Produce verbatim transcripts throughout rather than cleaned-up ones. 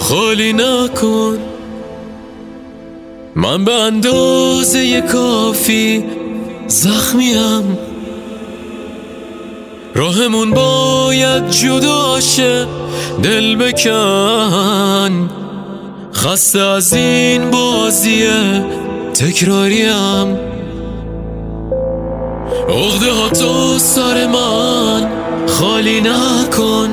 خالی نکن. من به اندازه کافی زخمیم، راهمون باید جدا شه، دل بکن. خسته از این بازی تکراریم، عقده ها تو سر من خالی نکن.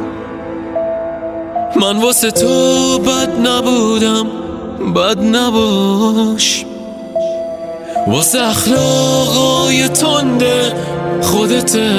من واسه تو بد نبودم، بد نباش. واسه اخلاقای تنده خودته.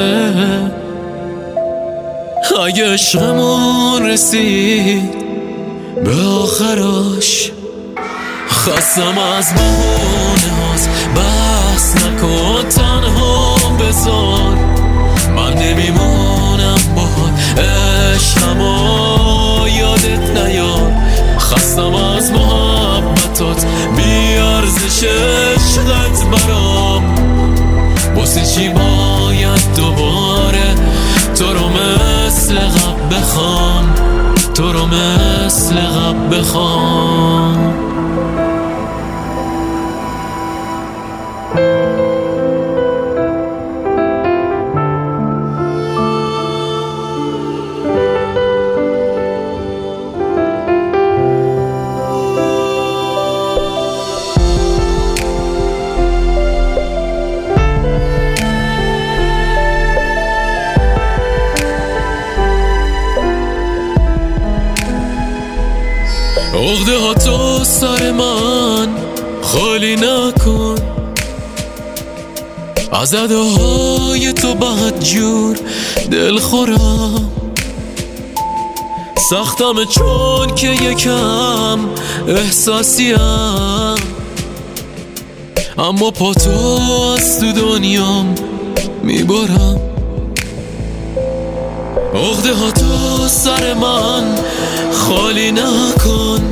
اگه عشقمون رسید به آخراش، خستم از بهونه هاست، بس نکن تنها بذار. من نمیمونم باهات، عشقمو یادت نیار. خستم از محبتات، بی ارزش عشقت برام. واسه چی باید دوباره تو رو مثل قبل بخوام، تو رو مثل قبل بخوام. عقده ها تو سر من خالی نکن. از اداهای تو بدجور دل خورم. سختم چون که یکم احساسیم، اما پا تو از تو دنیام میبرم. عقده ها تو سر من خالی نکن.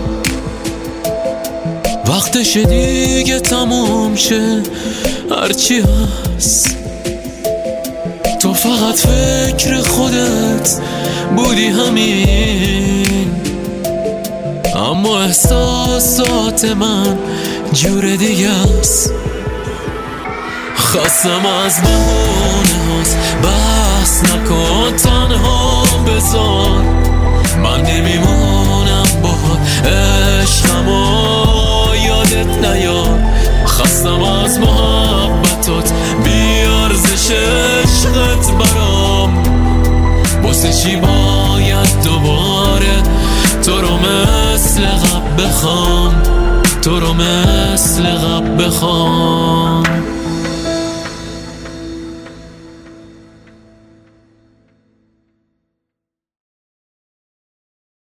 وقتش دیگه تموم شه، هرچی هست. تو فقط فکر خودت بودی همین، اما احساسات من جور دیگه است. خستم از بهونه هاست، بس نکن تنها بذار. من نمیمونم باهات، عشقمو یادت نیار. خستم از محبتات، بی ارزش عشقت برام. واسه چی باید دوباره تو رو مثل قبل بخوام، تو رو مثل قبل بخوام.